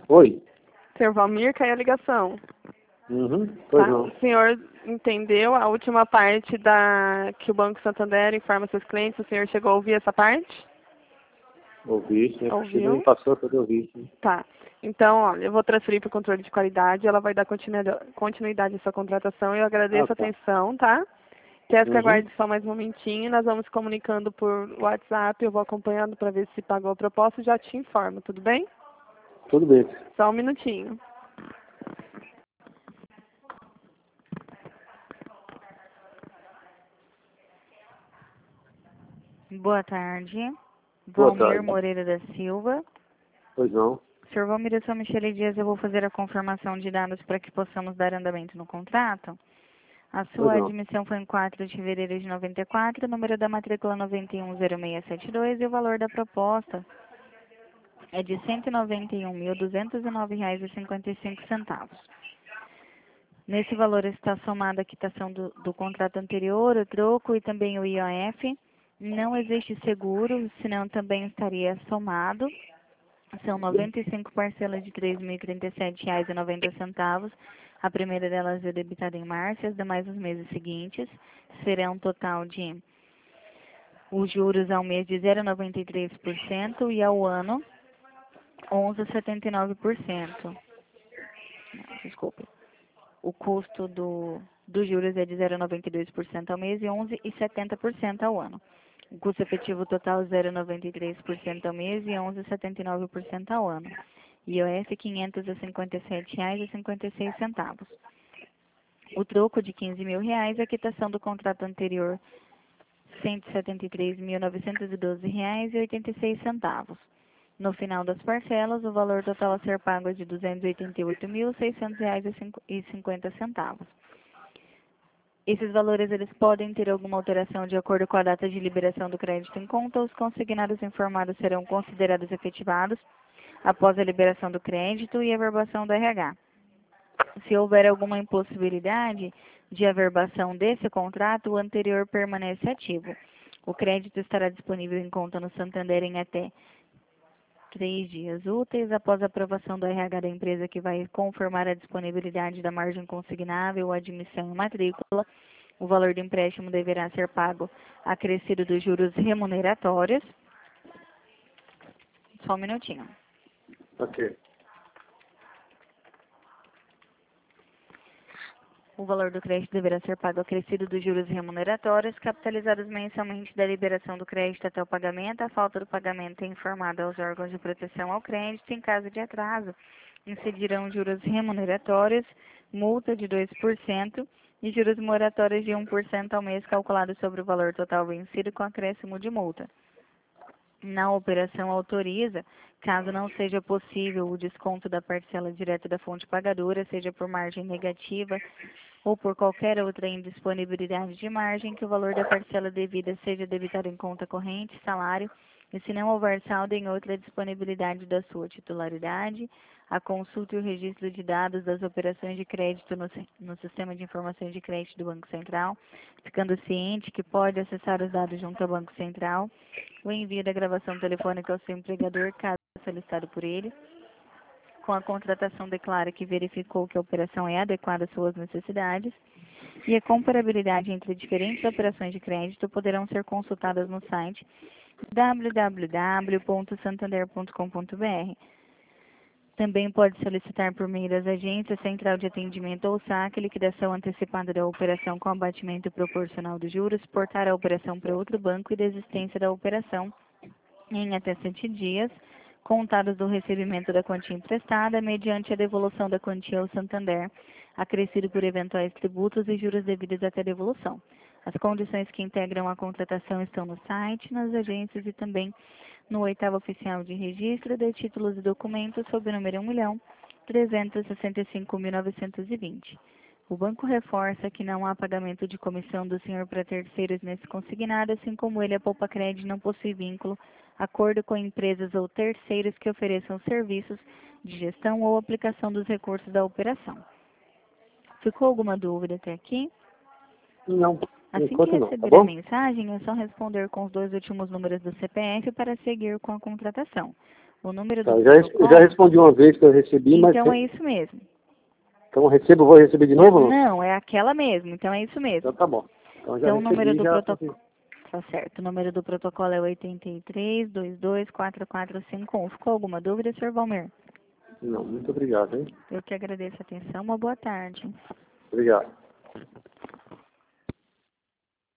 Oi. Senhor Valmir, caiu a ligação. Pois Tá? não. O senhor entendeu a última parte que o Banco Santander informa seus clientes? O senhor chegou a ouvir essa parte? Ouvi, sim. Ouviu? Me passou para eu ouvir, sim. Tá. Então, olha, eu vou transferir para o controle de qualidade, ela vai dar continuidade à sua contratação. Eu agradeço a Tá. atenção, tá? Peço que aguarde só mais um momentinho, nós vamos comunicando por WhatsApp, eu vou acompanhando para ver se pagou a proposta e já te informo, tudo bem? Tudo bem. Só um minutinho. Boa tarde. Boa Valmir tarde. Moreira da Silva. Pois não. Senhor Valmir, eu sou Michele Dias, eu vou fazer a confirmação de dados para que possamos dar andamento no contrato. A Pois sua não. admissão foi em 4 de fevereiro de 94, número da matrícula 910672 e o valor da proposta é de R$ 191.209,55. Nesse valor está somada a quitação do contrato anterior, o troco e também o IOF. Não existe seguro, senão também estaria somado. São 95 parcelas de R$ 3.037,90. A primeira delas é debitada em março, as demais nos meses seguintes. Será um total de os juros ao mês de 0,93% e ao ano 11,79%. Desculpe. O custo dos juros é de 0,92% ao mês e 11,70% ao ano. O custo efetivo total 0,93% ao mês e 11,79% ao ano. IOF R$ 557,56. O troco de R$ 15.000, a quitação do contrato anterior R$ 173.912,86. No final das parcelas, o valor total a ser pago é de R$ 288.600,50. Esses valores eles podem ter alguma alteração de acordo com a data de liberação do crédito em conta. Os consignados informados serão considerados efetivados após a liberação do crédito e a averbação do RH. Se houver alguma impossibilidade de averbação desse contrato, o anterior permanece ativo. O crédito estará disponível em conta no Santander em até 3 dias úteis após a aprovação do RH da empresa, que vai confirmar a disponibilidade da margem consignável ou admissão em matrícula. O valor do empréstimo deverá ser pago acrescido dos juros remuneratórios. Só um minutinho. Ok. O valor do crédito deverá ser pago acrescido dos juros remuneratórios, capitalizados mensalmente da liberação do crédito até o pagamento. A falta do pagamento é informada aos órgãos de proteção ao crédito. Em caso de atraso, incidirão juros remuneratórios, multa de 2% e juros moratórios de 1% ao mês, calculados sobre o valor total vencido com acréscimo de multa. Na operação autoriza, caso não seja possível o desconto da parcela direta da fonte pagadora, seja por margem negativa ou por qualquer outra indisponibilidade de margem, que o valor da parcela devida seja debitado em conta corrente, salário, e se não houver saldo em outra disponibilidade da sua titularidade, a consulta e o registro de dados das operações de crédito no Sistema de Informações de Crédito do Banco Central, ficando ciente que pode acessar os dados junto ao Banco Central, o envio da gravação telefônica ao seu empregador, caso solicitado por ele. Com a contratação, declara que verificou que a operação é adequada às suas necessidades, e a comparabilidade entre diferentes operações de crédito poderão ser consultadas no site www.santander.com.br. Também pode solicitar por meio das agências, central de atendimento ou saque, liquidação antecipada da operação com abatimento proporcional dos juros, portar a operação para outro banco e desistência da operação em até 7 dias, contados do recebimento da quantia emprestada, mediante a devolução da quantia ao Santander, acrescido por eventuais tributos e juros devidos até a devolução. As condições que integram a contratação estão no site, nas agências e também no 8º Oficial de Registro de Títulos e Documentos, sob o número 1.365.920. O banco reforça que não há pagamento de comissão do senhor para terceiros nesse consignado, assim como ele, a Poupa-Cred, não possui vínculo, acordo com empresas ou terceiros que ofereçam serviços de gestão ou aplicação dos recursos da operação. Ficou alguma dúvida até aqui? Não. Assim que receber a mensagem, é só responder com os 2 últimos números do CPF para seguir com a contratação. O número Tá, do eu já protocolo... respondi uma vez que eu recebi, mas... Então é isso mesmo. Então vou receber de novo? Não? Não, é aquela mesmo, então é isso mesmo. Então tá bom. Então já Então o número recebi, do já... protocolo... Tá certo, o número do protocolo é 83-22-4451. Ficou alguma dúvida, Sr. Valmir? Não, muito obrigado, hein? Eu que agradeço a atenção, uma boa tarde. Obrigado.